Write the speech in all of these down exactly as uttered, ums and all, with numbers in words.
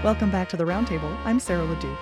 Welcome back to the Roundtable. I'm Sarah LeDuc.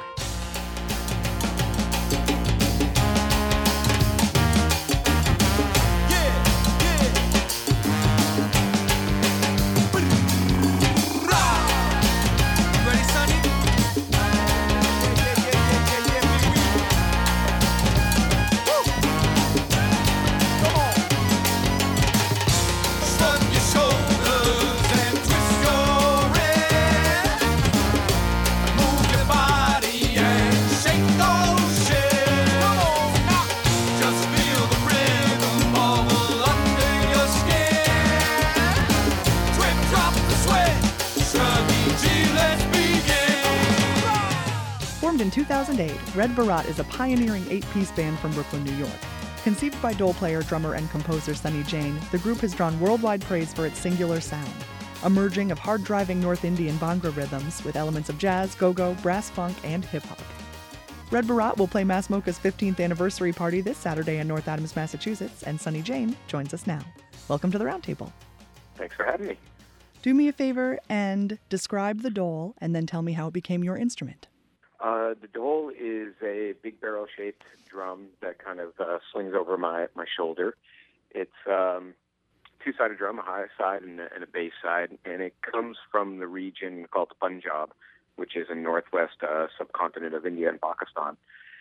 In two thousand eight, Red Baraat is a pioneering eight-piece band from Brooklyn, New York. Conceived by dole player, drummer, and composer Sonny Jain, the group has drawn worldwide praise for its singular sound, a merging of hard-driving North Indian Bhangra rhythms with elements of jazz, go-go, brass funk, and hip-hop. Red Baraat will play Mass Mocha's fifteenth anniversary party this Saturday in North Adams, Massachusetts, and Sonny Jain joins us now. Welcome to the Roundtable. Thanks for having me. Do me a favor and describe the dole, and then tell me how it became your instrument. Uh, the dole is a big barrel-shaped drum that kind of uh, slings over my, my shoulder. It's um, a two-sided drum, a high side and a, and a bass side, and it comes from the region called the Punjab, which is in northwest uh, subcontinent of India and Pakistan.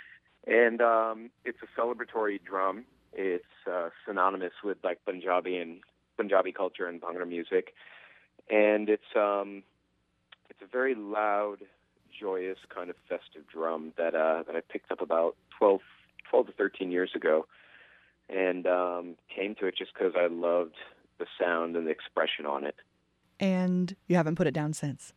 And um, it's a celebratory drum. It's uh, synonymous with like Punjabi and Punjabi culture and Bhangra music, and it's um, it's a very loud, joyous kind of festive drum that uh, that I picked up about twelve, twelve to thirteen years ago, and um, came to it just because I loved the sound and the expression on it. And you haven't put it down since?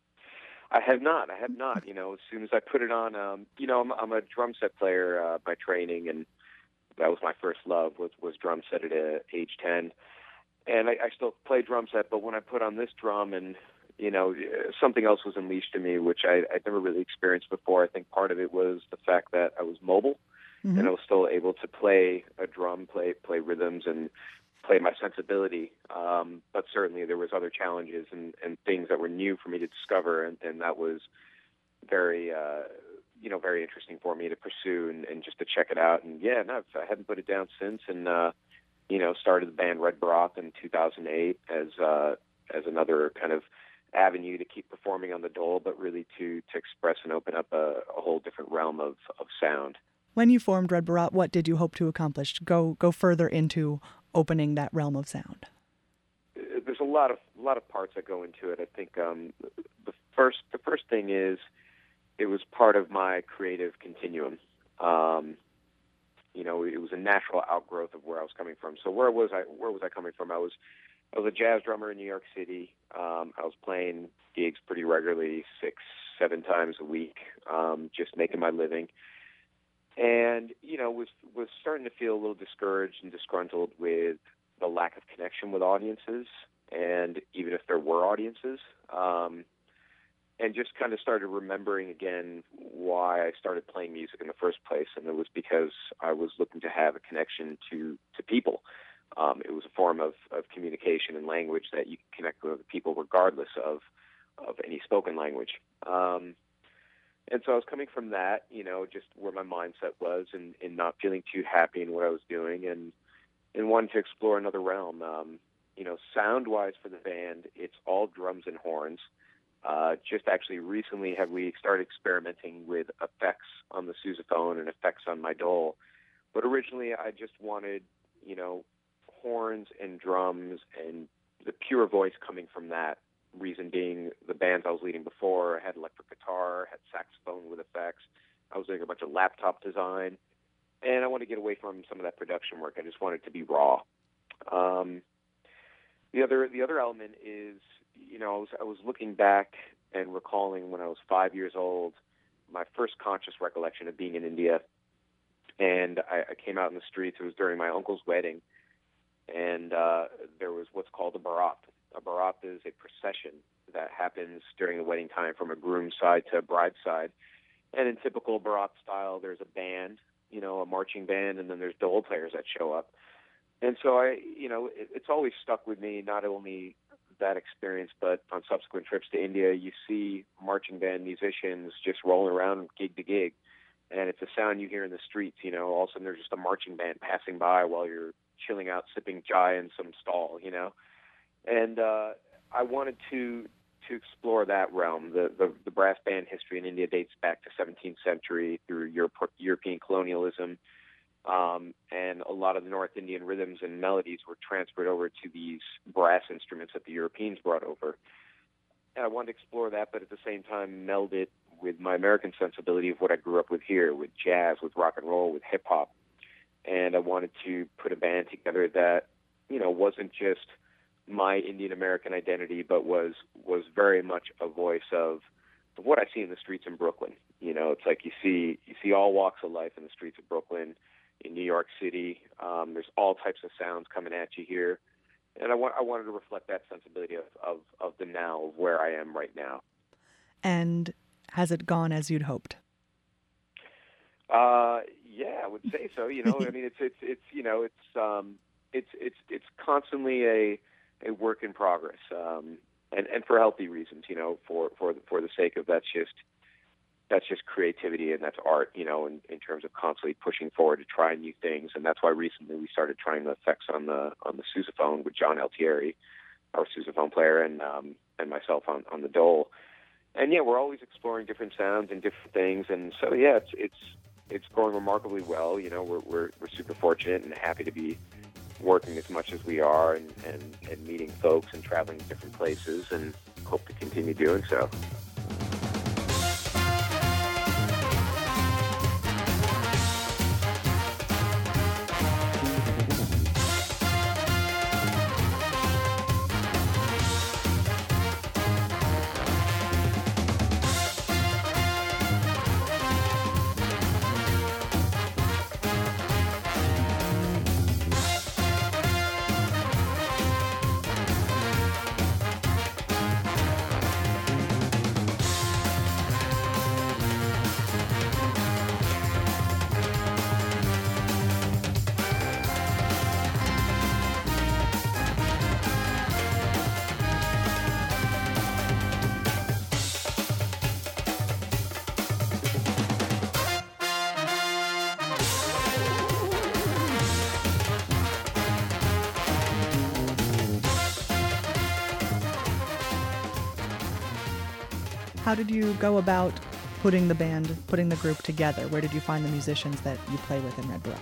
I have not. I have not. You know, as soon as I put it on, um, you know, I'm, I'm a drum set player uh, by training, and that was my first love was, was drum set at uh, age ten. And I, I still play drum set, but when I put on this drum and you know, something else was unleashed in me, which I, I'd never really experienced before. I think part of it was the fact that I was mobile, mm-hmm. and I was still able to play a drum, play play rhythms, and play my sensibility. Um, but certainly there was other challenges and, and things that were new for me to discover, and, and that was very, uh, you know, very interesting for me to pursue and, and just to check it out. And yeah, no, I haven't put it down since, and uh, you know, started the band Red Baraat in two thousand eight as uh, as another kind of avenue to keep performing on the dole, but really to to express and open up a, a whole different realm of, of sound. When you formed Red Baraat, what did you hope to accomplish? Go go further into opening that realm of sound. There's a lot of a lot of parts that go into it. I think um, the first the first thing is it was part of my creative continuum. Um, you know, it was a natural outgrowth of where I was coming from. So where was I? Where was I coming from? I was I was a jazz drummer in New York City. Um, I was playing gigs pretty regularly, six, seven times a week, um, just making my living. And, you know, was was starting to feel a little discouraged and disgruntled with the lack of connection with audiences, and even if there were audiences, um, and just kind of started remembering again why I started playing music in the first place, and it was because I was looking to have a connection to, to people. Um, it was a form of, of communication and language that you can connect with other people regardless of of any spoken language. Um, and so I was coming from that, you know, just where my mindset was and, and not feeling too happy in what I was doing and, and wanting to explore another realm. Um, you know, sound-wise for the band, it's all drums and horns. Uh, just actually recently have we started experimenting with effects on the sousaphone and effects on my dole. But originally I just wanted, you know, horns and drums and the pure voice coming from that. Reason being, the bands I was leading before had electric guitar, had saxophone with effects. I was doing a bunch of laptop design, and I wanted to get away from some of that production work. I just wanted to be raw. Um, the other the other element is, you know, I was I was looking back and recalling when I was five years old, my first conscious recollection of being in India, and I, I came out in the streets. It was during my uncle's wedding, and uh, there was what's called a Baraat. A Baraat is a procession that happens during the wedding time from a groom's side to a bride's side. And in typical Baraat style, there's a band, you know, a marching band, and then there's dole players that show up. And so I, you know, it, it's always stuck with me, not only that experience, but on subsequent trips to India, you see marching band musicians just rolling around gig to gig, and it's a sound you hear in the streets. You know, all of a sudden there's just a marching band passing by while you're chilling out, sipping chai in some stall. You know, and uh, I wanted to to explore that realm. The, the the brass band history in India dates back to seventeenth century through Europe, European colonialism. Um, and a lot of the North Indian rhythms and melodies were transferred over to these brass instruments that the Europeans brought over. And I wanted to explore that, but at the same time meld it with my American sensibility of what I grew up with here, with jazz, with rock and roll, with hip hop. And I wanted to put a band together that, you know, wasn't just my Indian American identity, but was was very much a voice of, of what I see in the streets in Brooklyn. You know, it's like you see you see all walks of life in the streets of Brooklyn. In New York City, um, there's all types of sounds coming at you here, and I, wa- I wanted to reflect that sensibility of, of, of the now, of where I am right now. And has it gone as you'd hoped? Uh, yeah, I would say so. You know, I mean, it's it's it's you know, it's um, it's it's it's constantly a a work in progress, um, and and for healthy reasons. You know, for for for the sake of that's just. That's just creativity and that's art, you know, in, in terms of constantly pushing forward to try new things. And that's why recently we started trying the effects on the on the sousaphone with John Altieri, our sousaphone player, and um, and myself on, on the dole. And yeah, we're always exploring different sounds and different things. And so yeah, it's it's it's going remarkably well. You know, we're we're we're super fortunate and happy to be working as much as we are and, and, and meeting folks and traveling to different places, and hope to continue doing so. How did you go about putting the band, putting the group together? Where did you find the musicians that you play with in Red Barat?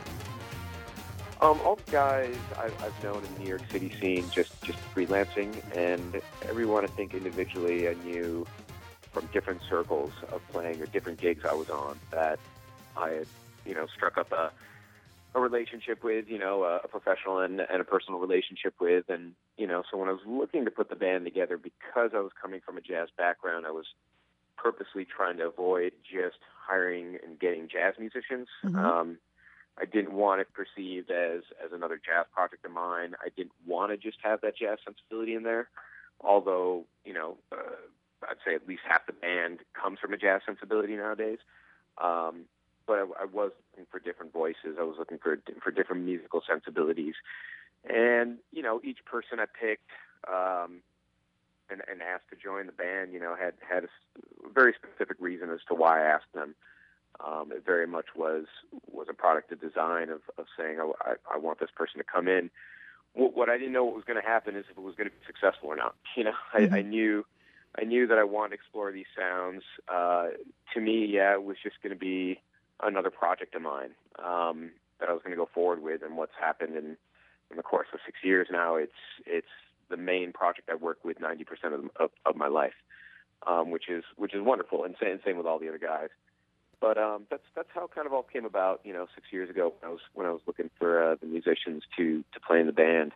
Um, all the guys I've, I've known in the New York City scene, just, just freelancing, and everyone I think individually I knew from different circles of playing or different gigs I was on that I had, you know, struck up a, a relationship with, you know, a, a professional and, and a personal relationship with. And, you know, so when I was looking to put the band together, because I was coming from a jazz background, I was purposely trying to avoid just hiring and getting jazz musicians. Mm-hmm. Um, I didn't want it perceived as, as another jazz project of mine. I didn't want to just have that jazz sensibility in there, although, you know, uh, I'd say at least half the band comes from a jazz sensibility nowadays. Um, but I, I was looking for different voices. I was looking for for different musical sensibilities. And, you know, each person I picked um, and, and asked to join the band, you know, had, had a very specific reason as to why I asked them. Um, it very much was was a product of design of, of saying, oh, I, I want this person to come in. What, what I didn't know what was going to happen is if it was going to be successful or not. You know, mm-hmm. I, I knew I knew that I wanted to explore these sounds. Uh, to me, yeah, it was just going to be another project of mine um, that I was going to go forward with. And what's happened in, in the course of six years now, it's it's the main project I work with ninety percent of, of, of my life, um, which is which is wonderful. And same, same with all the other guys. But um, that's that's how it kind of all came about, you know, six years ago when I was when I was looking for uh, the musicians to to play in the band.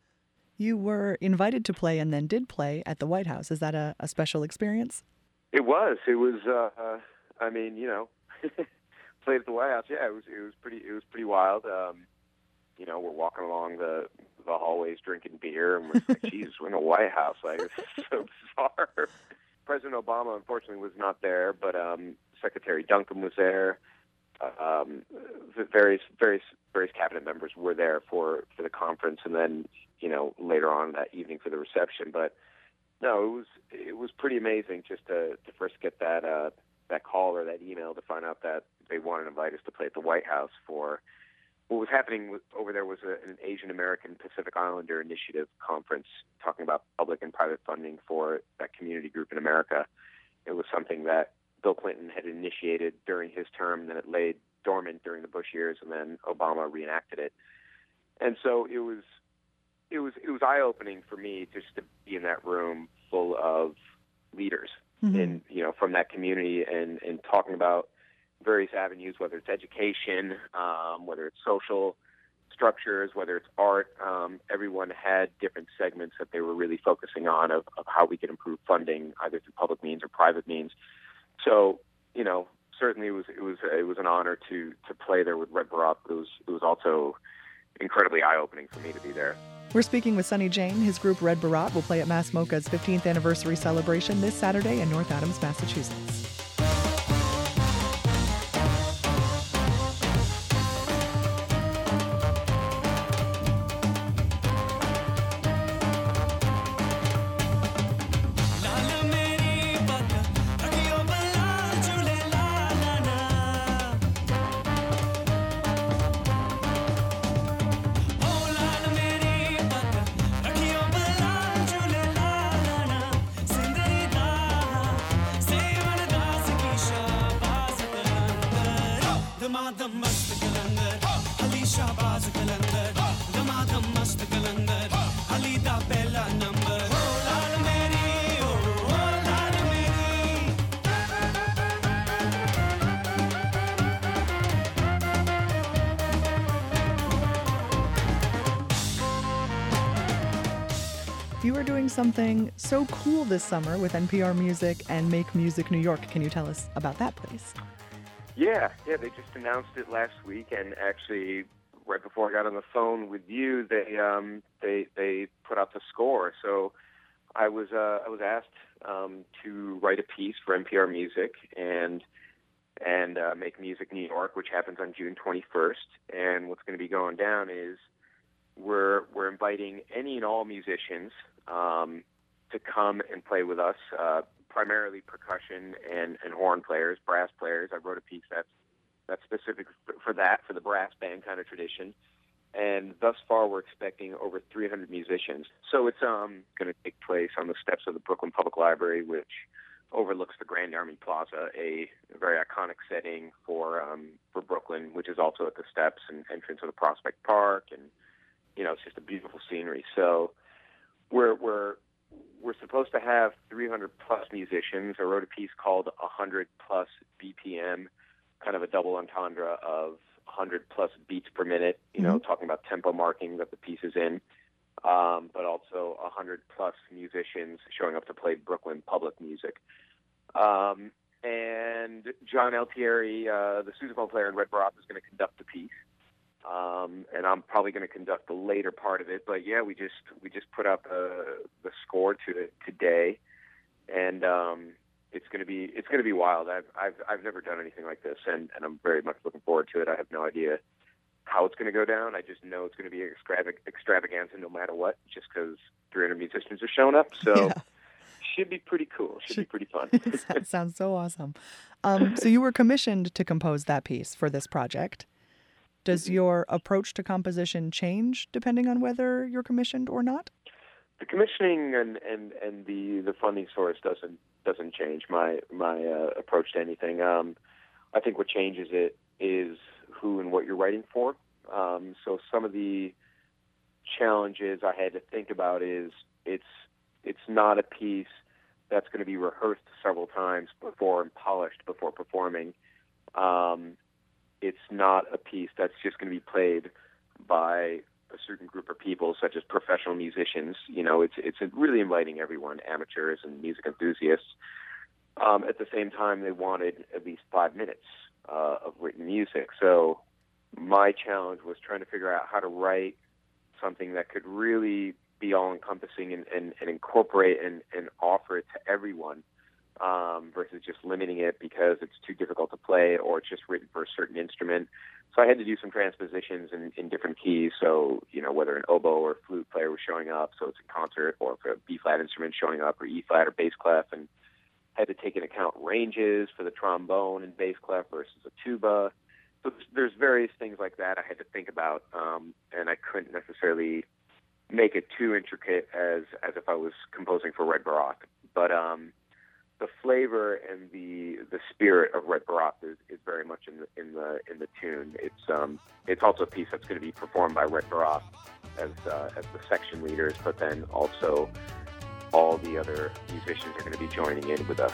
You were invited to play and then did play at the White House. Is that a, a special experience? It was. It was. Uh, uh, I mean, you know, played at the White House. Yeah, it was. It was pretty. It was pretty wild. Um, you know, we're walking along the the hallways drinking beer, and we're like, "Jesus, we're in the White House." Like, it's so bizarre. President Obama, unfortunately, was not there, but um, Secretary Duncan was there. Um, the various various various cabinet members were there for, for the conference, and then you know, later on that evening for the reception. But no, it was it was pretty amazing just to to first get that uh, that call or that email to find out that they wanted to invite us to play at the White House for what was happening over there was a, an Asian American Pacific Islander Initiative conference talking about public and private funding for that community group in America. It was something that Bill Clinton had initiated during his term, and then it laid dormant during the Bush years, and then Obama reenacted it. And so it was it was it was eye-opening for me just to be in that room full of leaders, mm-hmm. and you know, from that community, and and talking about various avenues, whether it's education, um, whether it's social structures, whether it's art. Um, everyone had different segments that they were really focusing on of, of how we could improve funding, either through public means or private means. So, you know, certainly it was it was it was an honor to to play there with Red Barack. It was it was also incredibly eye-opening for me to be there. We're speaking with Sonny Jane. His group Red Barack will play at Mass Mocha's fifteenth anniversary celebration this Saturday in North Adams, Massachusetts. You are doing something so cool this summer with N P R Music and Make Music New York. Can you tell us about that, please? Yeah, yeah, they just announced it last week, and actually, right before I got on the phone with you, they um, they they put out the score. So I was uh, I was asked um, to write a piece for N P R Music and and uh, Make Music New York, which happens on June twenty-first. And what's going to be going down is we're we're inviting any and all musicians um, to come and play with us. Uh, primarily percussion and, and horn players, brass players. I wrote a piece that's that's specific for that, for the brass band kind of tradition. And thus far, we're expecting over three hundred musicians. So it's um, going to take place on the steps of the Brooklyn Public Library, which overlooks the Grand Army Plaza, a very iconic setting for um, for Brooklyn, which is also at the steps and entrance of the Prospect Park, and you know, it's just a beautiful scenery. So we're we're we're supposed to have three hundred plus musicians. I wrote a piece called one hundred plus B P M, kind of a double entendre of one hundred plus beats per minute, you know, mm-hmm. talking about tempo marking that the piece is in, um, but also one hundred plus musicians showing up to play Brooklyn public music. Um, and John Altieri, uh, the sousaphone player in Red Barack, is going to conduct the piece. Um, and I'm probably going to conduct the later part of it, but yeah, we just we just put up uh, the score to it today, and um, it's going to be it's going to be wild. I've I've I've never done anything like this, and, and I'm very much looking forward to it. I have no idea how it's going to go down. I just know it's going to be extravag- extravaganza no matter what, just because three hundred musicians are showing up. So. Yeah. Should be pretty cool. Should, Should be pretty fun. That sounds so awesome. Um, so you were commissioned to compose that piece for this project. Does your approach to composition change depending on whether you're commissioned or not? The commissioning and, and, and the, the funding source doesn't doesn't change my my uh, approach to anything. Um, I think what changes it is who and what you're writing for. Um, so some of the challenges I had to think about is it's it's not a piece that's going to be rehearsed several times before and polished before performing. Um, it's not a piece that's just going to be played by a certain group of people, such as professional musicians. You know, it's it's really inviting everyone, amateurs and music enthusiasts. Um, at the same time, they wanted at least five minutes uh, of written music. So my challenge was trying to figure out how to write something that could really be all-encompassing and, and, and incorporate and, and offer it to everyone, um, versus just limiting it because it's too difficult to play or it's just written for a certain instrument. So I had to do some transpositions in, in different keys. So, you know, whether an oboe or flute player was showing up, so it's a concert, or if a B-flat instrument showing up, or E-flat or bass clef, and had to take into account ranges for the trombone and bass clef versus a tuba. So there's various things like that I had to think about, um, and I couldn't necessarily make it too intricate as as if I was composing for Red Barack. But um, the flavor and the the spirit of Red Barack is, is very much in the in the in the tune. It's um it's also a piece that's going to be performed by Red Barack as uh, as the section leaders, but then also all the other musicians are going to be joining in with us.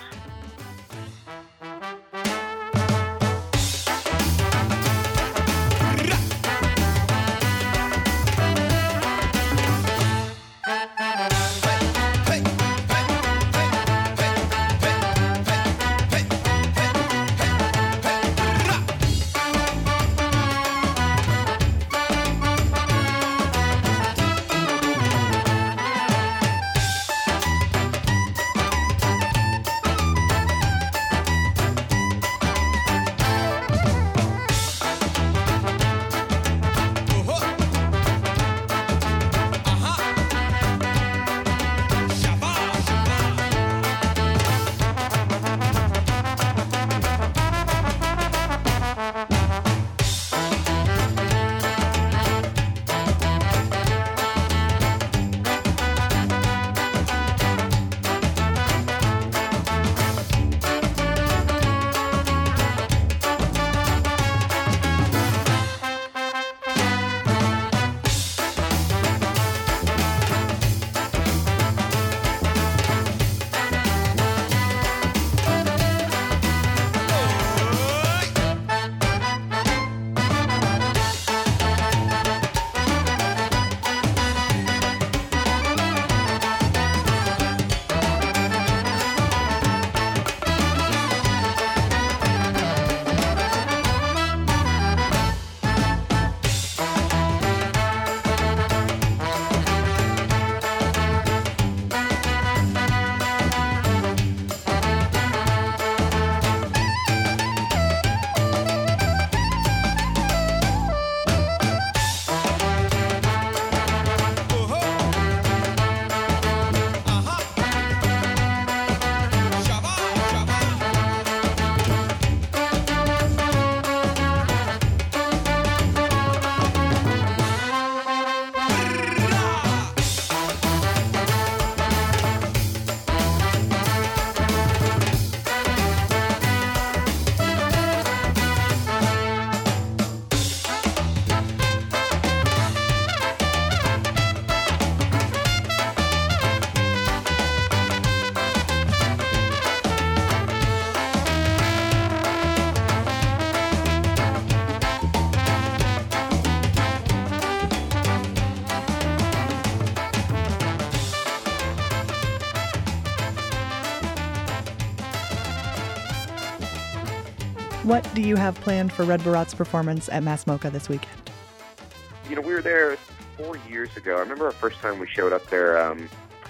What do you have planned for Red Barack's performance at Mass Mocha this weekend? You know, we were there four years ago. I remember our first time we showed up there, um,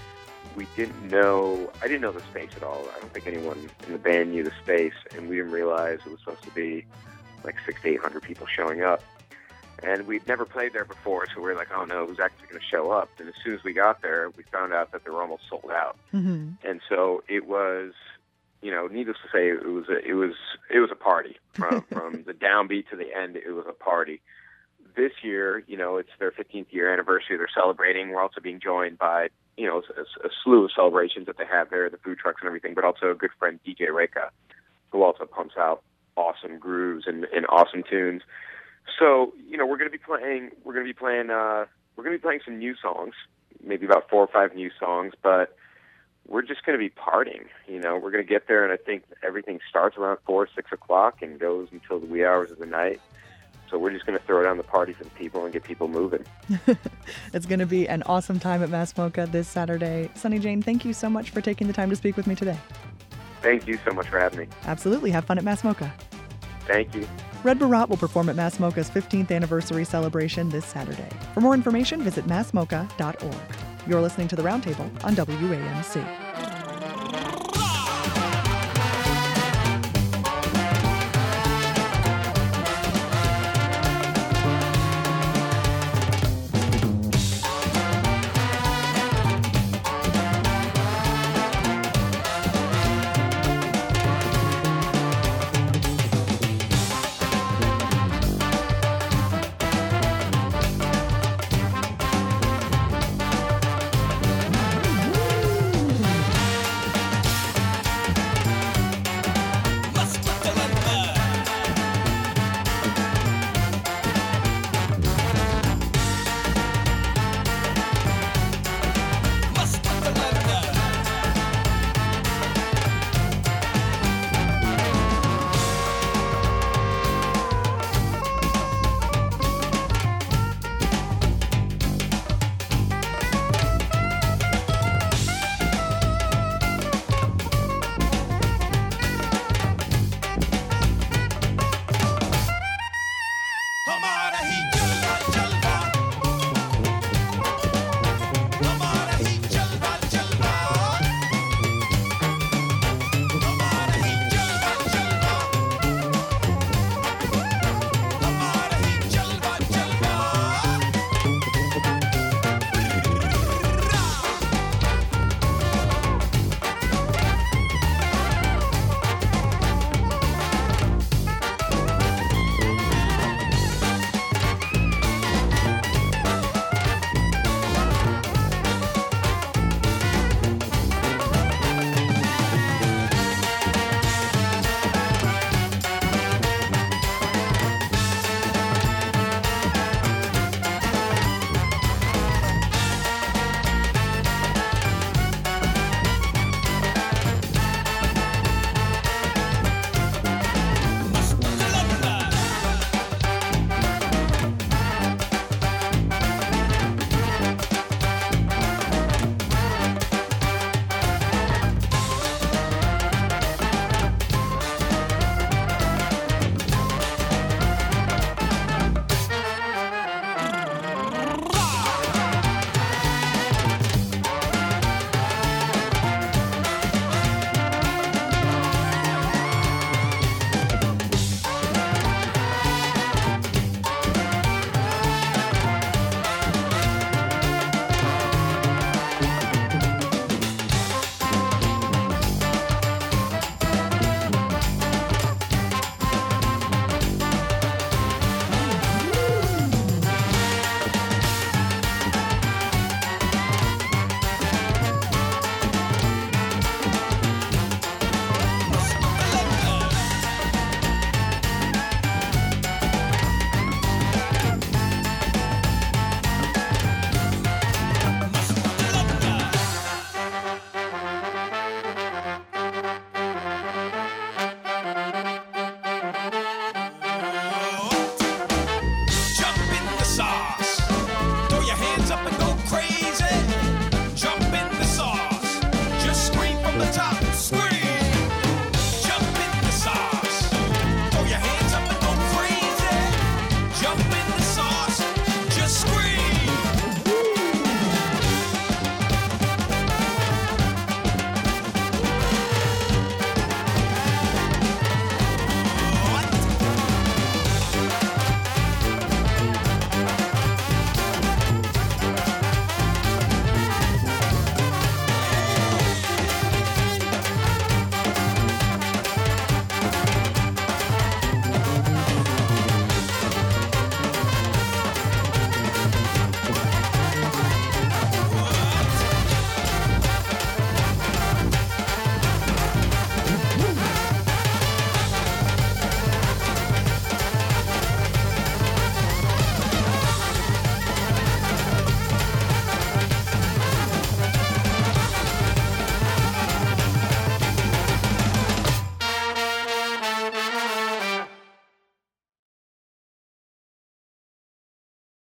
we didn't know, I didn't know the space at all. I don't think anyone in the band knew the space, and we didn't realize it was supposed to be like six to eight hundred people showing up. And we'd never played there before, so we were like, oh no, who's actually going to show up? And as soon as we got there, we found out that they were almost sold out. Mm-hmm. And so it was, you know, needless to say, it was a, it was it was a party from from the downbeat to the end. It was a party. This year, you know, it's their fifteenth year anniversary. They're celebrating. We're also being joined by, you know, a, a slew of celebrations that they have there, the food trucks and everything, but also a good friend, D J Reka, who also pumps out awesome grooves and, and awesome tunes. So, you know, we're going to be playing. We're going to be playing. Uh, we're going to be playing some new songs, maybe about four or five new songs, but we're just going to be partying. You know, we're going to get there, and I think everything starts around four, six o'clock, and goes until the wee hours of the night. So we're just going to throw down the party for the people and get people moving. It's going to be an awesome time at Mass Mocha this Saturday. Sonny Jane, thank you so much for taking the time to speak with me today. Thank you so much for having me. Absolutely. Have fun at Mass Mocha. Thank you. Red Barack will perform at Mass Mocha's fifteenth anniversary celebration this Saturday. For more information, visit mass mocha dot org. You're listening to The Roundtable on W A M C. the top.